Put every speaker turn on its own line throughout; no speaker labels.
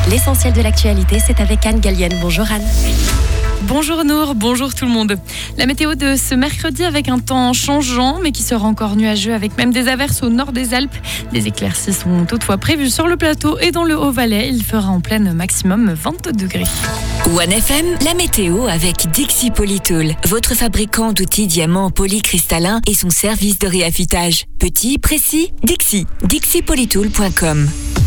L'essentiel de l'actualité, c'est avec Anne Gallienne. Bonjour Anne.
Bonjour Nour, bonjour tout le monde. La météo de ce mercredi avec un temps changeant, mais qui sera encore nuageux avec même des averses au nord des Alpes. Des éclaircies sont toutefois prévues sur le plateau et dans le Haut-Valais. Il fera en pleine maximum 22 degrés.
One FM, la météo avec Dixi Polytool, votre fabricant d'outils diamants polycristallins et son service de réaffûtage. Petit, précis, Dixi. DixiPolytool.com.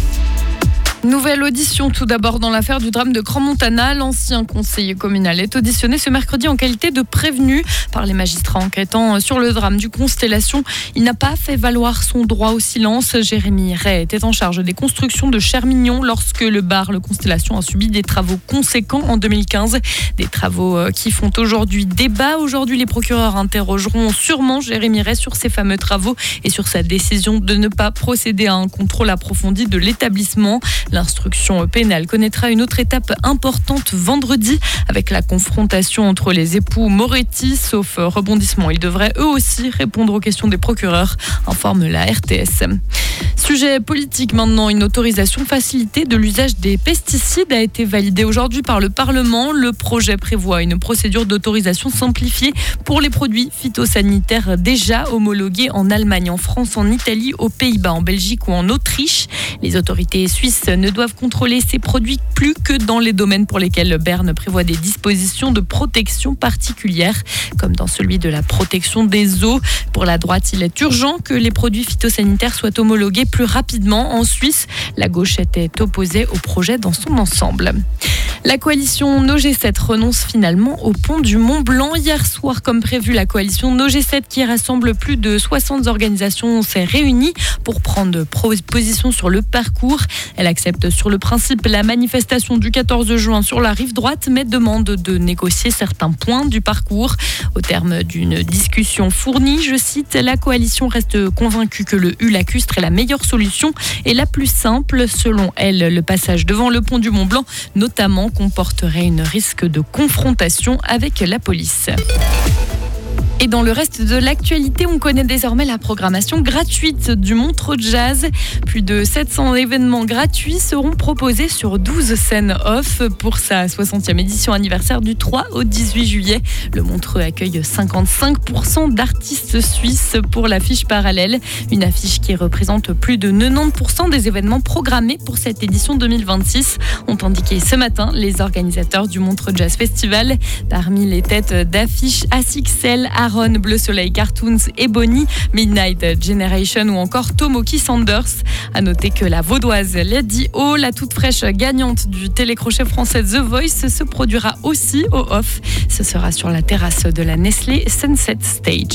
Nouvelle audition tout d'abord dans l'affaire du drame de Crans-Montana. L'ancien conseiller communal est auditionné ce mercredi en qualité de prévenu par les magistrats enquêtant sur le drame du Constellation. Il n'a pas fait valoir son droit au silence. Jérémy Ray était en charge des constructions de Chermignon lorsque le bar Le Constellation a subi des travaux conséquents en 2015. Des travaux qui font aujourd'hui débat. Aujourd'hui, les procureurs interrogeront sûrement Jérémy Ray sur ces fameux travaux et sur sa décision de ne pas procéder à un contrôle approfondi de l'établissement. L'instruction pénale connaîtra une autre étape importante vendredi avec la confrontation entre les époux Moretti. Sauf rebondissement, ils devraient eux aussi répondre aux questions des procureurs, informe la RTS. Sujet politique maintenant, une autorisation facilitée de l'usage des pesticides a été validée aujourd'hui par le Parlement. Le projet prévoit une procédure d'autorisation simplifiée pour les produits phytosanitaires déjà homologués en Allemagne, en France, en Italie, aux Pays-Bas, en Belgique ou en Autriche. Les autorités suisses ne doivent contrôler ces produits plus que dans les domaines pour lesquels Berne prévoit des dispositions de protection particulières, comme dans celui de la protection des eaux. Pour la droite, il est urgent que les produits phytosanitaires soient homologués plus rapidement. En Suisse, la gauche était opposée au projet dans son ensemble. La coalition No G7 renonce finalement au pont du Mont Blanc. Hier soir, comme prévu, la coalition No G7 qui rassemble plus de 60 organisations s'est réunie pour prendre position sur le parcours. Elle accepte sur le principe la manifestation du 14 juin sur la rive droite, mais demande de négocier certains points du parcours. Au terme d'une discussion fournie, je cite, la coalition reste convaincue que le U-lacustre est la meilleure solution et la plus simple. Selon elle, le passage devant le pont du Mont Blanc, notamment, comporterait un risque de confrontation avec la police. Et dans le reste de l'actualité, on connaît désormais la programmation gratuite du Montreux Jazz. Plus de 700 événements gratuits seront proposés sur 12 scènes off pour sa 60e édition anniversaire du 3 au 18 juillet. Le Montreux accueille 55% d'artistes suisses pour l'affiche parallèle. Une affiche qui représente plus de 90% des événements programmés pour cette édition 2026, ont indiqué ce matin les organisateurs du Montreux Jazz Festival. Parmi les têtes d'affiche, ASXL, Aaron, Bleu Soleil Cartoons, Ebony, Midnight Generation ou encore Tomoki Sanders. À noter que la vaudoise Lady O, la toute fraîche gagnante du télécrochet français The Voice, se produira aussi au off. Ce sera sur la terrasse de la Nestlé Sunset Stage.